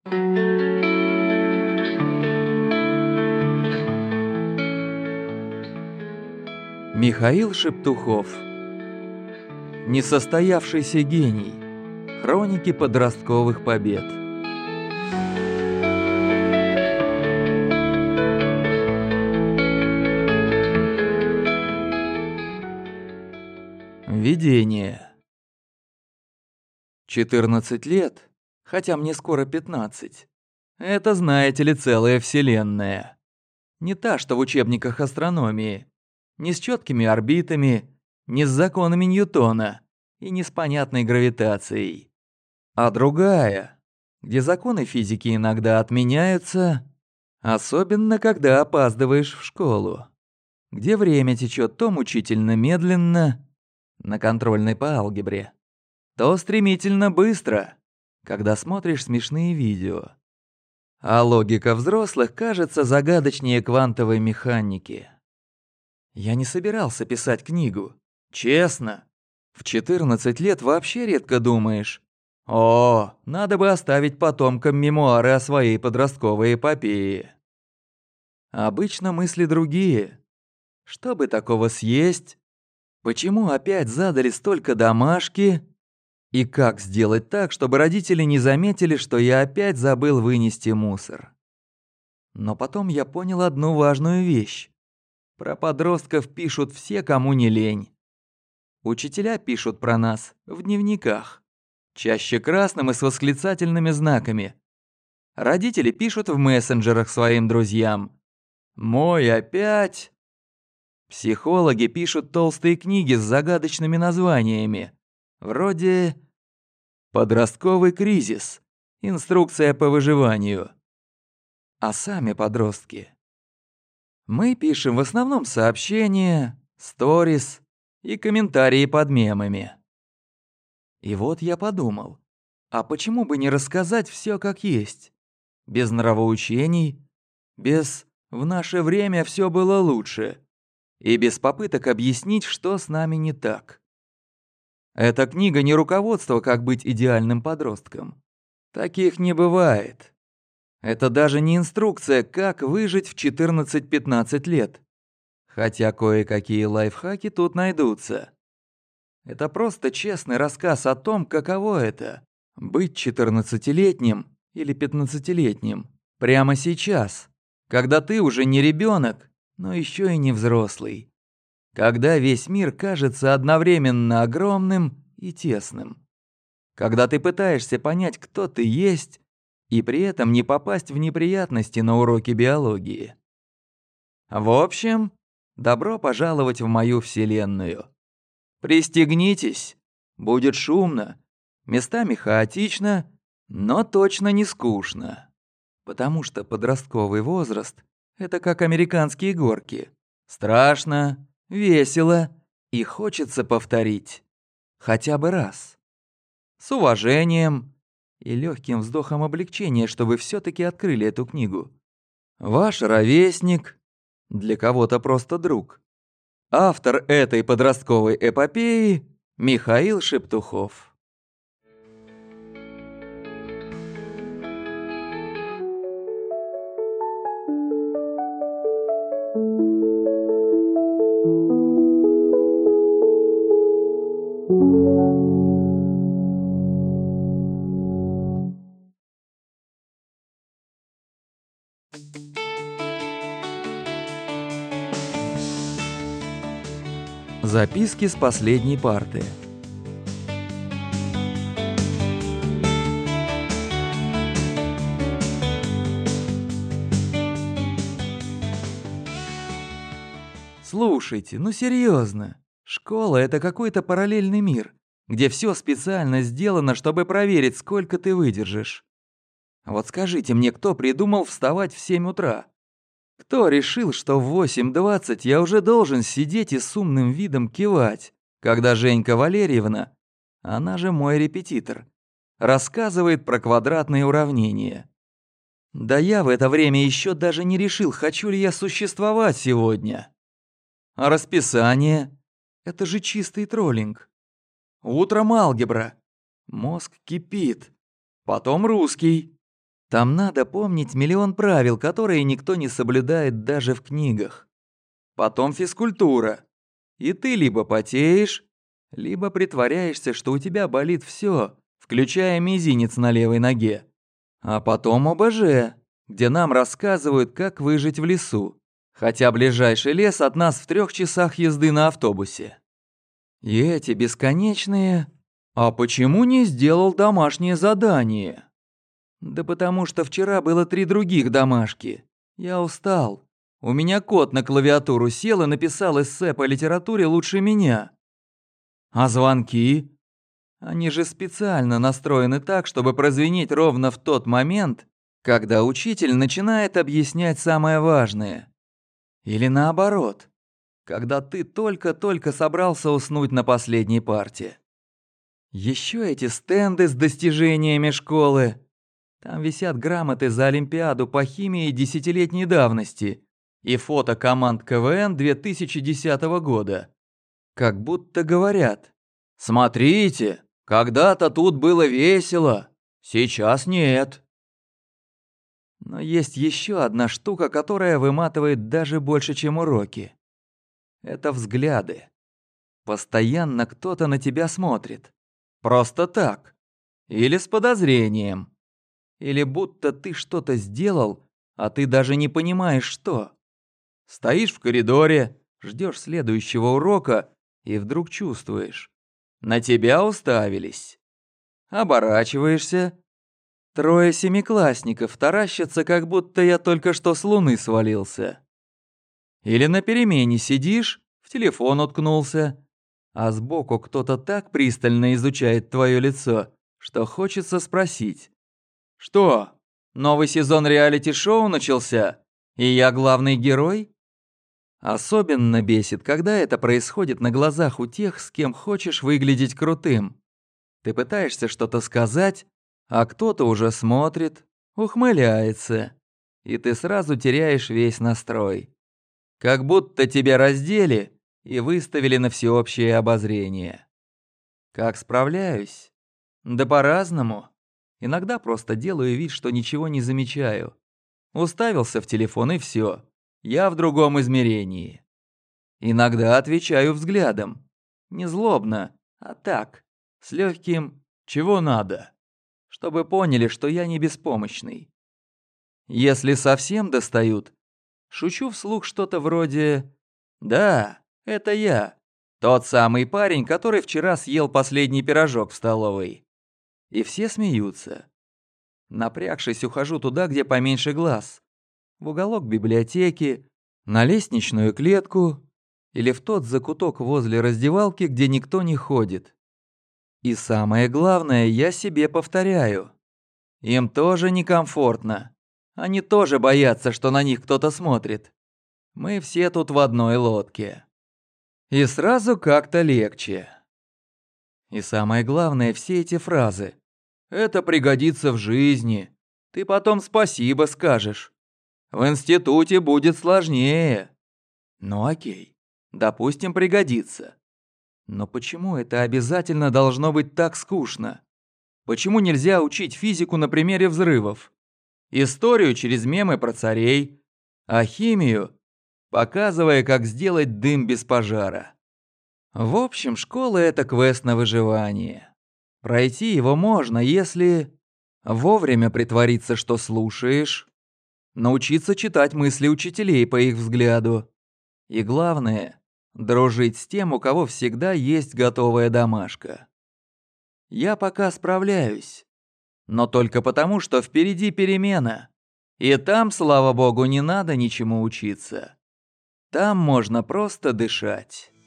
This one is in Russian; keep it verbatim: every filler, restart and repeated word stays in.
Михаил Шептухов. Несостоявшийся гений. Хроники подростковых побед. Введение. четырнадцать лет, хотя мне скоро пятнадцать. Это, знаете ли, целая вселенная. Не та, что в учебниках астрономии. Не с четкими орбитами, не с законами Ньютона и не с понятной гравитацией. А другая, где законы физики иногда отменяются, особенно когда опаздываешь в школу. Где время течет то мучительно медленно, на контрольной по алгебре, то стремительно быстро, когда смотришь смешные видео. А логика взрослых кажется загадочнее квантовой механики. Я не собирался писать книгу. Честно. В четырнадцать лет вообще редко думаешь: «О, надо бы оставить потомкам мемуары о своей подростковой эпопее». Обычно мысли другие. Что бы такого съесть? Почему опять задали столько домашки? И как сделать так, чтобы родители не заметили, что я опять забыл вынести мусор? Но потом я понял одну важную вещь. Про подростков пишут все, кому не лень. Учителя пишут про нас в дневниках, чаще красным и с восклицательными знаками. Родители пишут в мессенджерах своим друзьям: «Мой опять». Психологи пишут толстые книги с загадочными названиями, вроде «Подростковый кризис. Инструкция по выживанию». А сами подростки. Мы пишем в основном сообщения, сторис и комментарии под мемами. И вот я подумал, а почему бы не рассказать все как есть? Без нравоучений, без «в наше время все было лучше» и без попыток объяснить, что с нами не так. Эта книга не руководство, как быть идеальным подростком. Таких не бывает. Это даже не инструкция, как выжить в четырнадцать-пятнадцать лет. Хотя кое-какие лайфхаки тут найдутся. Это просто честный рассказ о том, каково это — быть четырнадцатилетним или пятнадцатилетним прямо сейчас, когда ты уже не ребенок, но еще и не взрослый. Когда весь мир кажется одновременно огромным и тесным. Когда ты пытаешься понять, кто ты есть, и при этом не попасть в неприятности на уроке биологии. В общем, добро пожаловать в мою вселенную. Пристегнитесь, будет шумно, местами хаотично, но точно не скучно. Потому что подростковый возраст — это как американские горки. Страшно, весело и хочется повторить. Хотя бы раз. С уважением и легким вздохом облегчения, что вы все-таки открыли эту книгу. Ваш ровесник, для кого-то просто друг. Автор этой подростковой эпопеи — Михаил Шептухов. Записки с последней парты. Слушайте, ну серьезно. Школа — это какой-то параллельный мир, где все специально сделано, чтобы проверить, сколько ты выдержишь. Вот скажите мне, кто придумал вставать в семь утра? Кто решил, что в восемь двадцать я уже должен сидеть и с умным видом кивать, когда Женька Валерьевна, она же мой репетитор, рассказывает про квадратные уравнения? Да я в это время еще даже не решил, хочу ли я существовать сегодня. А расписание — это же чистый троллинг. Утром алгебра, мозг кипит, потом русский, Там надо помнить миллион правил, которые никто не соблюдает даже в книгах. Потом физкультура. И ты либо потеешь, либо притворяешься, что у тебя болит все, включая мизинец на левой ноге. А потом ОБЖ, где нам рассказывают, как выжить в лесу, хотя ближайший лес от нас в трех часах езды на автобусе. И эти бесконечные «А почему не сделал домашнее задание?» Да потому что вчера было три других домашки. Я устал. У меня кот на клавиатуру сел и написал эссе по литературе лучше меня. А звонки? Они же специально настроены так, чтобы прозвенеть ровно в тот момент, когда учитель начинает объяснять самое важное. Или наоборот, когда ты только-только собрался уснуть на последней парте. Еще эти стенды с достижениями школы. Там висят грамоты за Олимпиаду по химии десятилетней давности и фото команд КВН две тысячи десятого года. Как будто говорят: «Смотрите, когда-то тут было весело, сейчас нет». Но есть еще одна штука, которая выматывает даже больше, чем уроки. Это взгляды. Постоянно кто-то на тебя смотрит. Просто так. Или с подозрением. Или будто ты что-то сделал, а ты даже не понимаешь, что. Стоишь в коридоре, ждешь следующего урока и вдруг чувствуешь. На тебя уставились. Оборачиваешься. Трое семиклассников таращатся, как будто я только что с луны свалился. Или на перемене сидишь, в телефон уткнулся, а сбоку кто-то так пристально изучает твое лицо, что хочется спросить. «Что, новый сезон реалити-шоу начался, и я главный герой?» Особенно бесит, когда это происходит на глазах у тех, с кем хочешь выглядеть крутым. Ты пытаешься что-то сказать, а кто-то уже смотрит, ухмыляется, и ты сразу теряешь весь настрой. Как будто тебя раздели и выставили на всеобщее обозрение. Как справляюсь? Да по-разному. Иногда просто делаю вид, что ничего не замечаю. Уставился в телефон и все. Я в другом измерении. Иногда отвечаю взглядом. Не злобно, а так, с легким «чего надо?», чтобы поняли, что я не беспомощный. Если совсем достают, шучу вслух что-то вроде «Да, это я, тот самый парень, который вчера съел последний пирожок в столовой». И все смеются. Напрягшись, ухожу туда, где поменьше глаз. В уголок библиотеки, на лестничную клетку или в тот закуток возле раздевалки, где никто не ходит. И самое главное, я себе повторяю. Им тоже некомфортно. Они тоже боятся, что на них кто-то смотрит. Мы все тут в одной лодке. И сразу как-то легче. И самое главное, все эти фразы. «Это пригодится в жизни. Ты потом спасибо скажешь. В институте будет сложнее». Ну окей, допустим, пригодится. Но почему это обязательно должно быть так скучно? Почему нельзя учить физику на примере взрывов? Историю через мемы про царей? А химию, показывая, как сделать дым без пожара? В общем, школа — это квест на выживание. Пройти его можно, если вовремя притвориться, что слушаешь, научиться читать мысли учителей по их взгляду. И главное — дружить с тем, у кого всегда есть готовая домашка. Я пока справляюсь, но только потому, что впереди перемена. И там, слава богу, не надо ничему учиться. Там можно просто дышать.